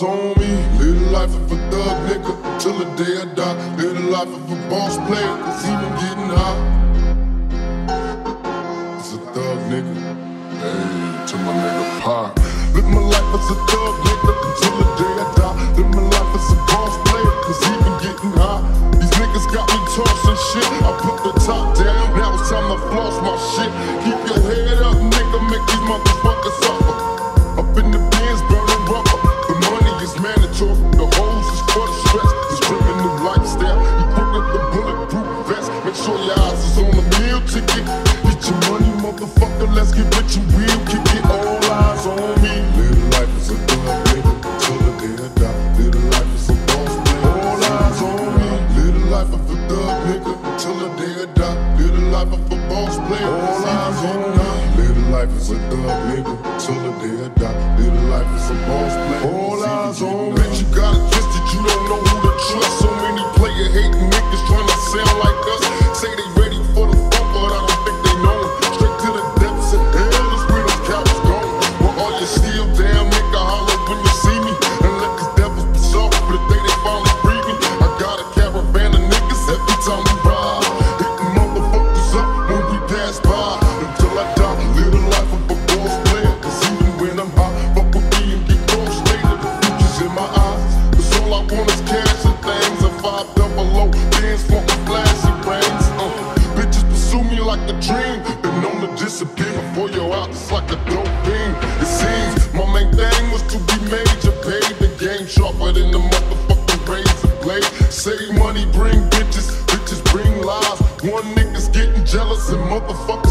on me. Live the life of a thug nigga till the day I die. Live the life of a boss player, cause he been getting high. It's a thug nigga. Hey, to my nigga Pop. Live my life as a thug nigga until the day I die. Live my life as a boss player, cause he been getting high. These niggas got me tossing shit. I put the top down, now it's time to floss my shit. Keep your head up, nigga, make these motherfuckers suffer. Up in the bins, burning rubber. The money is mandatory, the hoes is for the stress. This criminal lifestyle, you put up the bulletproof vest. Make sure your eyes is on the meal ticket. Get your money, motherfucker, let's get rich and real. Kick it, all eyes on me. Live life as a thug nigga till the day I die. Live life as a boss player, all eyes on me. Live the life of a thug nigga till the day I die. Live the life of a boss player, all eyes on me. Live the life as a thug nigga till the day I die. Live the life as a boss player, all eyes on me. Bitch, you got it twisted, you don't know who to trust. So many player hating niggas trying to sound like us. Say they ready for the funk, but I don't think they know it. Straight to the depths of hell is where them cowards going. Well, all you still damn nigga holler when you see me. And let these devils be soft for the day they finally free me. I got a caravan of niggas every time we ride. Hitting motherfuckers up when we pass by. Until I die, live the life of a boss player. Cause even when I'm high, fuck with me and get lost later. The future's in my eyes. Cause all I want is cash and things. And 500 bands for my flashy rings. Bitches pursue me like a dream. Been known to disappear before you're out, it's like a dope beam. It seems my main thing was to be major. Paid the game sharper than the motherfucking razor blade. Save money, bring bitches, bitches bring lies. One nigga's getting jealous and motherfucking